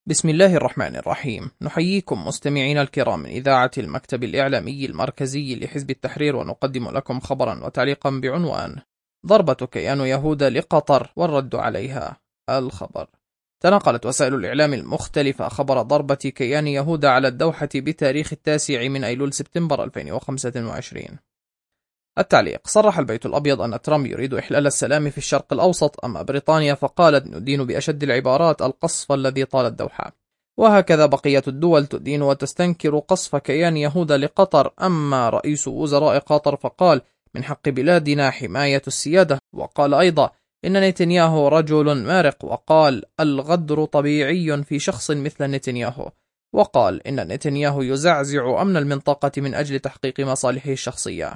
بسم الله الرحمن الرحيم. نحييكم مستمعين الكرام من إذاعة المكتب الإعلامي المركزي لحزب التحرير، ونقدم لكم خبرا وتعليقا بعنوان: ضربة كيان يهودا لقطر والرد عليها. الخبر: تناقلت وسائل الإعلام المختلفة خبر ضربة كيان يهودا على الدوحة بتاريخ 9 من أيلول سبتمبر 2025. التعليق: صرح البيت الأبيض أن ترامب يريد إحلال السلام في الشرق الأوسط، أما بريطانيا فقالت: ندين بأشد العبارات القصف الذي طال الدوحة. وهكذا بقية الدول تدين وتستنكر قصف كيان يهودا لقطر، أما رئيس وزراء قطر فقال: من حق بلادنا حماية السيادة. وقال أيضا إن نتنياهو رجل مارق، وقال: الغدر طبيعي في شخص مثل نتنياهو. وقال إن نتنياهو يزعزع أمن المنطقة من أجل تحقيق مصالحه الشخصية.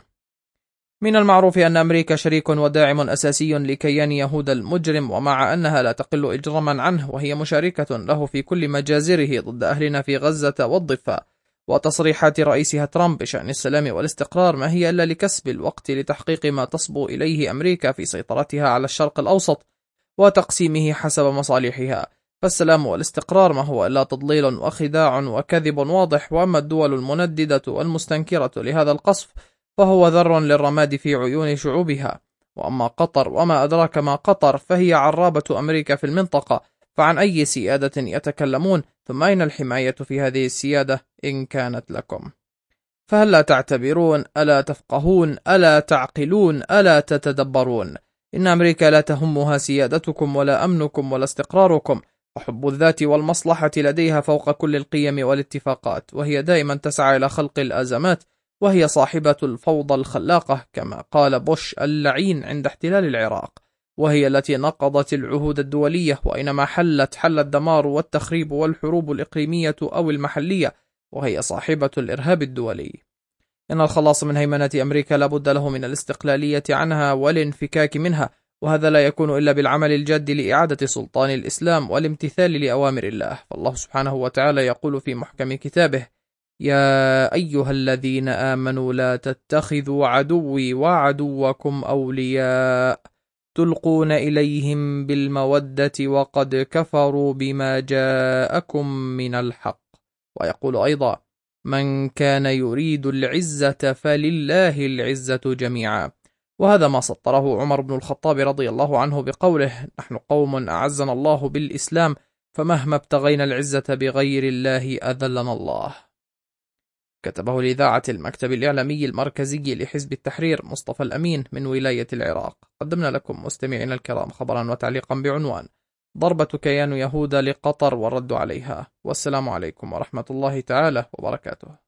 من المعروف أن أمريكا شريك وداعم أساسي لكيان يهودا المجرم، ومع أنها لا تقل إجراما عنه وهي مشاركة له في كل مجازره ضد أهلنا في غزة والضفة. وتصريحات رئيسها ترامب بشأن السلام والاستقرار ما هي إلا لكسب الوقت لتحقيق ما تصبو إليه أمريكا في سيطرتها على الشرق الأوسط وتقسيمه حسب مصالحها. فالسلام والاستقرار ما هو إلا تضليل وخداع وكذب واضح، وأما الدول المنددة والمستنكرة لهذا القصف فهو ذر للرماد في عيون شعوبها. وأما قطر وما أدراك ما قطر، فهي عرابة أمريكا في المنطقة، فعن أي سيادة يتكلمون؟ ثم أين الحماية في هذه السيادة إن كانت لكم؟ فهل لا تعتبرون؟ ألا تفقهون؟ ألا تعقلون؟ ألا تتدبرون؟ إن أمريكا لا تهمها سيادتكم ولا أمنكم ولا استقراركم، وحب الذات والمصلحة لديها فوق كل القيم والاتفاقات، وهي دائما تسعى إلى خلق الأزمات، وهي صاحبة الفوضى الخلاقة كما قال بوش اللعين عند احتلال العراق، وهي التي نقضت العهود الدولية، وأينما حل الدمار والتخريب والحروب الإقليمية أو المحلية، وهي صاحبة الإرهاب الدولي. إن الخلاص من هيمنة أمريكا لابد له من الاستقلالية عنها والانفكاك منها، وهذا لا يكون إلا بالعمل الجاد لإعادة سلطان الإسلام والامتثال لأوامر الله. فالله سبحانه وتعالى يقول في محكم كتابه: يا أيها الذين آمنوا لا تتخذوا عدوي وعدوكم أولياء تلقون إليهم بالمودة وقد كفروا بما جاءكم من الحق. ويقول أيضا: من كان يريد العزة فلله العزة جميعا. وهذا ما سطره عمر بن الخطاب رضي الله عنه بقوله: نحن قوم أعزنا الله بالإسلام، فمهما ابتغينا العزة بغير الله أذلنا الله. كتبه لإذاعة المكتب الإعلامي المركزي لحزب التحرير مصطفى الأمين من ولاية العراق. قدمنا لكم مستمعين الكرام خبرا وتعليقا بعنوان: ضربة كيان يهودا لقطر والرد عليها. والسلام عليكم ورحمة الله تعالى وبركاته.